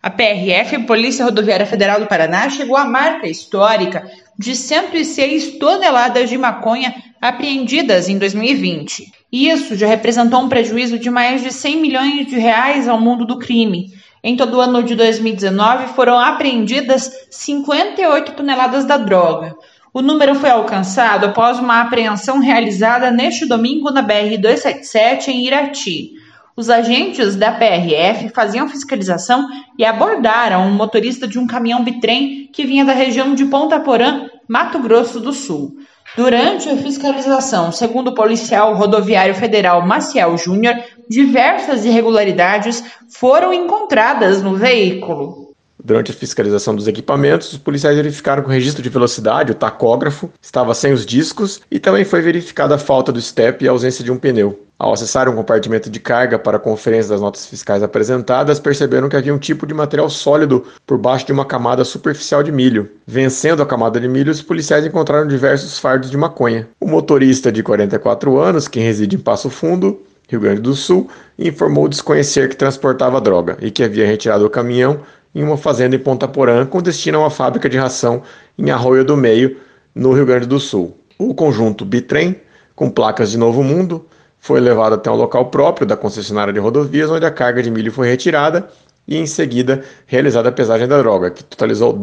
A PRF, Polícia Rodoviária Federal do Paraná, chegou à marca histórica de 106 toneladas de maconha apreendidas em 2020. Isso já representou um prejuízo de mais de 100 milhões de reais ao mundo do crime. Em todo o ano de 2019, foram apreendidas 58 toneladas da droga. O número foi alcançado após uma apreensão realizada neste domingo na BR-277 em Irati. Os agentes da PRF faziam fiscalização e abordaram um motorista de um caminhão bitrem que vinha da região de Ponta Porã, Mato Grosso do Sul. Durante a fiscalização, segundo o policial rodoviário federal Maciel Júnior, diversas irregularidades foram encontradas no veículo. Durante a fiscalização dos equipamentos, os policiais verificaram que o registro de velocidade, o tacógrafo, estava sem os discos e também foi verificada a falta do step e a ausência de um pneu. Ao acessar um compartimento de carga para a conferência das notas fiscais apresentadas, perceberam que havia um tipo de material sólido por baixo de uma camada superficial de milho. Vencendo a camada de milho, os policiais encontraram diversos fardos de maconha. O motorista de 44 anos, que reside em Passo Fundo, Rio Grande do Sul, informou desconhecer que transportava droga e que havia retirado o caminhão em uma fazenda em Ponta Porã com destino a uma fábrica de ração em Arroio do Meio, no Rio Grande do Sul. O conjunto bitrem, com placas de Novo Mundo, foi levado até um local próprio da concessionária de rodovias, onde a carga de milho foi retirada e, em seguida, realizada a pesagem da droga, que totalizou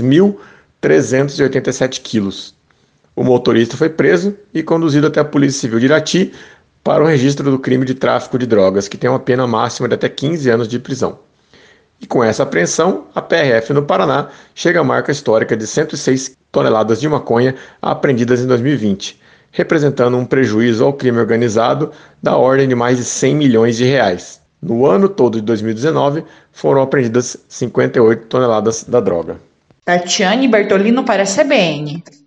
10.387 quilos. O motorista foi preso e conduzido até a Polícia Civil de Irati para o registro do crime de tráfico de drogas, que tem uma pena máxima de até 15 anos de prisão. E com essa apreensão, a PRF no Paraná chega à marca histórica de 106 toneladas de maconha apreendidas em 2020, representando um prejuízo ao crime organizado da ordem de mais de 100 milhões de reais. No ano todo de 2019, foram apreendidas 58 toneladas da droga. Tatiane Bertolino para a CBN.